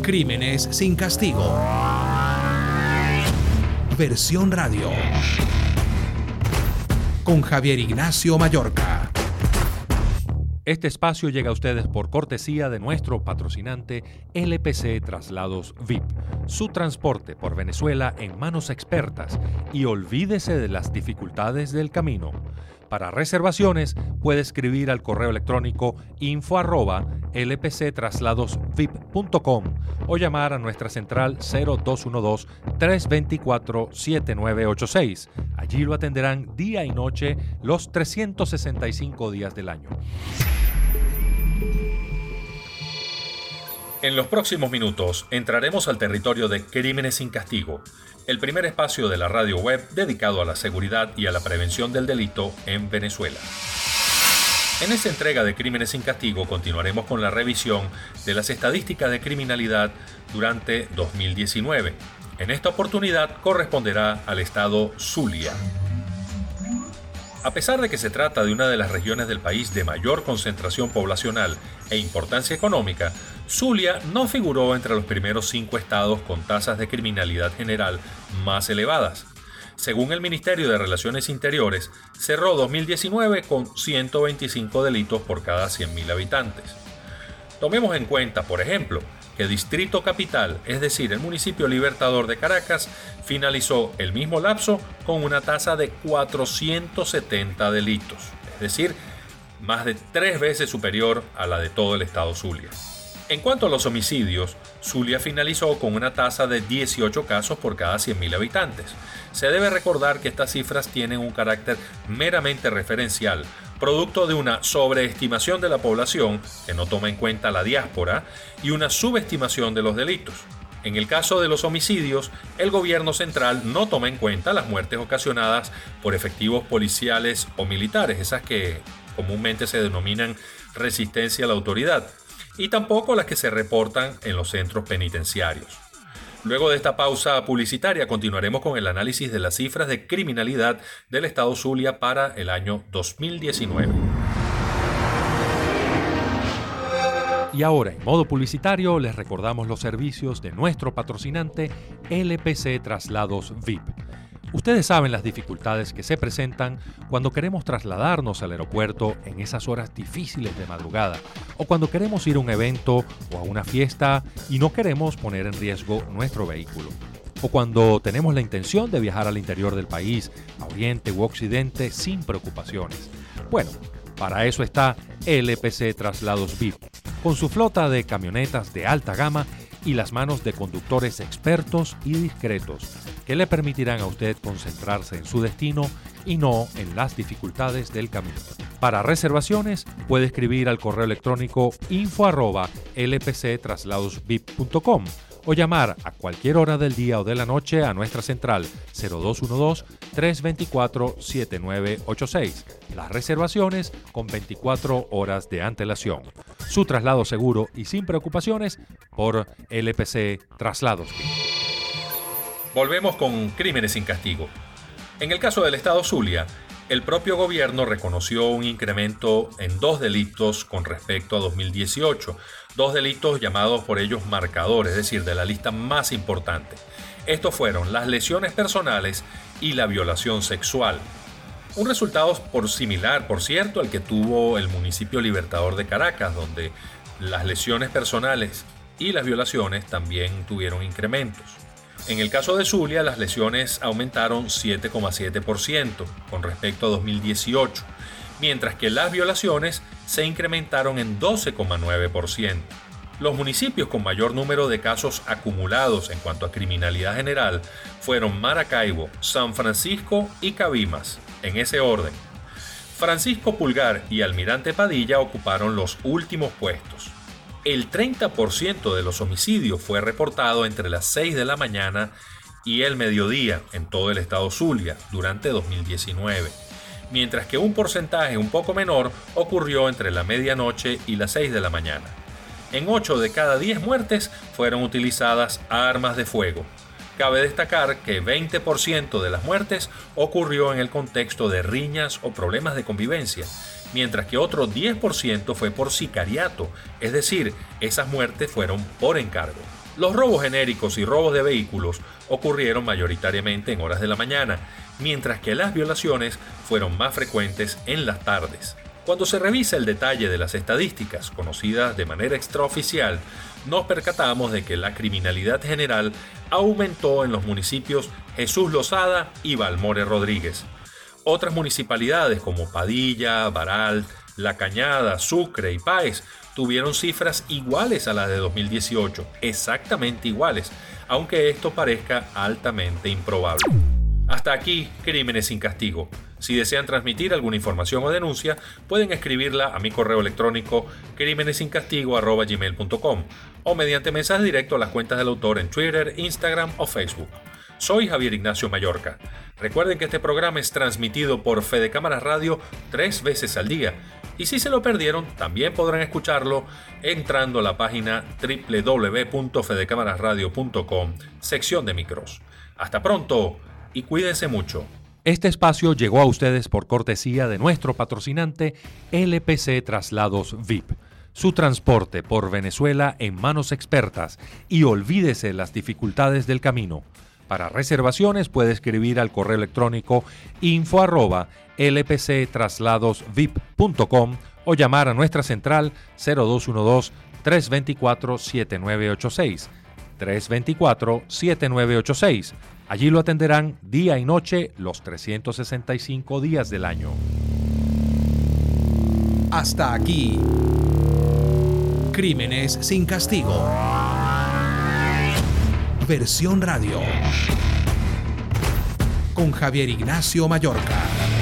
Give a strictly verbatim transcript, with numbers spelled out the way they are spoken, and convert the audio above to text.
Crímenes sin castigo. Versión radio. Con Javier Ignacio Mallorca. Este espacio llega a ustedes por cortesía de nuestro patrocinante L P C Traslados V I P. Su transporte por Venezuela en manos expertas y olvídese de las dificultades del camino. Para reservaciones puede escribir al correo electrónico info arroba lpctrasladosvip.com o llamar a nuestra central cero dos uno dos, tres dos cuatro, siete nueve ocho seis. Allí lo atenderán día y noche los trescientos sesenta y cinco días del año. En los próximos minutos entraremos al territorio de Crímenes sin Castigo, el primer espacio de la radio web dedicado a la seguridad y a la prevención del delito en Venezuela. En esta entrega de Crímenes sin Castigo continuaremos con la revisión de las estadísticas de criminalidad durante dos mil diecinueve. En esta oportunidad corresponderá al estado Zulia. A pesar de que se trata de una de las regiones del país de mayor concentración poblacional e importancia económica, Zulia no figuró entre los primeros cinco estados con tasas de criminalidad general más elevadas. Según el Ministerio de Relaciones Interiores, cerró dos mil diecinueve con ciento veinticinco delitos por cada cien mil habitantes. Tomemos en cuenta, por ejemplo, que Distrito Capital, es decir, el municipio Libertador de Caracas, finalizó el mismo lapso con una tasa de cuatrocientos setenta delitos, es decir, más de tres veces superior a la de todo el estado Zulia. En cuanto a los homicidios, Zulia finalizó con una tasa de dieciocho casos por cada cien mil habitantes. Se debe recordar que estas cifras tienen un carácter meramente referencial, producto de una sobreestimación de la población que no toma en cuenta la diáspora y una subestimación de los delitos. En el caso de los homicidios, el gobierno central no toma en cuenta las muertes ocasionadas por efectivos policiales o militares, esas que comúnmente se denominan resistencia a la autoridad, y tampoco las que se reportan en los centros penitenciarios. Luego de esta pausa publicitaria continuaremos con el análisis de las cifras de criminalidad del estado Zulia para el año dos mil diecinueve. Y ahora, en modo publicitario, les recordamos los servicios de nuestro patrocinante L P C Traslados V I P. Ustedes saben las dificultades que se presentan cuando queremos trasladarnos al aeropuerto en esas horas difíciles de madrugada, o cuando queremos ir a un evento o a una fiesta y no queremos poner en riesgo nuestro vehículo, o cuando tenemos la intención de viajar al interior del país, a Oriente u Occidente sin preocupaciones. Bueno, para eso está L P C Traslados V I P, con su flota de camionetas de alta gama y las manos de conductores expertos y discretos que le permitirán a usted concentrarse en su destino y no en las dificultades del camino. Para reservaciones puede escribir al correo electrónico info arroba lpctrasladosvip.com o llamar a cualquier hora del día o de la noche a nuestra central cero dos uno dos, tres dos cuatro, siete nueve ocho seis. Las reservaciones con veinticuatro horas de antelación. Su traslado seguro y sin preocupaciones por L P C Traslados. Volvemos con Crímenes sin Castigo. En el caso del estado Zulia, el propio gobierno reconoció un incremento en dos delitos con respecto a dos mil dieciocho, dos delitos llamados por ellos marcadores, es decir, de la lista más importante. Estos fueron las lesiones personales y la violación sexual. Un resultado por similar, por cierto, al que tuvo el municipio Libertador de Caracas, donde las lesiones personales y las violaciones también tuvieron incrementos. En el caso de Zulia, las lesiones aumentaron siete coma siete por ciento con respecto a dos mil dieciocho, mientras que las violaciones se incrementaron en doce coma nueve por ciento. Los municipios con mayor número de casos acumulados en cuanto a criminalidad general fueron Maracaibo, San Francisco y Cabimas, en ese orden. Francisco Pulgar y Almirante Padilla ocuparon los últimos puestos. El treinta por ciento de los homicidios fue reportado entre las seis de la mañana y el mediodía en todo el estado Zulia durante dos mil diecinueve, mientras que un porcentaje un poco menor ocurrió entre la medianoche y las seis de la mañana. En ocho de cada diez muertes fueron utilizadas armas de fuego. Cabe destacar que veinte por ciento de las muertes ocurrió en el contexto de riñas o problemas de convivencia, mientras que otro diez por ciento fue por sicariato, es decir, esas muertes fueron por encargo. Los robos genéricos y robos de vehículos ocurrieron mayoritariamente en horas de la mañana, mientras que las violaciones fueron más frecuentes en las tardes. Cuando se revisa el detalle de las estadísticas, conocidas de manera extraoficial, nos percatamos de que la criminalidad general aumentó en los municipios Jesús Lozada y Balmore Rodríguez. Otras municipalidades como Padilla, Baral, La Cañada, Sucre y Páez tuvieron cifras iguales a las de dos mil dieciocho, exactamente iguales, aunque esto parezca altamente improbable. Hasta aquí, Crímenes sin Castigo. Si desean transmitir alguna información o denuncia, pueden escribirla a mi correo electrónico crímenesincastigo arroba gmail punto com o mediante mensaje directo a las cuentas del autor en Twitter, Instagram o Facebook. Soy Javier Ignacio Mallorca. Recuerden que este programa es transmitido por Fede Cámaras Radio tres veces al día. Y si se lo perdieron, también podrán escucharlo entrando a la página doble u doble u doble u punto fede cámaras radio punto com, sección de micros. Hasta pronto y cuídense mucho. Este espacio llegó a ustedes por cortesía de nuestro patrocinante L P C Traslados V I P. Su transporte por Venezuela en manos expertas y olvídese las dificultades del camino. Para reservaciones puede escribir al correo electrónico info arroba lpctrasladosvip punto com o llamar a nuestra central cero dos uno dos, tres dos cuatro, siete nueve ocho seis, tres dos cuatro, siete nueve ocho seis. Allí lo atenderán día y noche los trescientos sesenta y cinco días del año. Hasta aquí. Crímenes sin Castigo. Versión radio. Con Javier Ignacio Mallorca.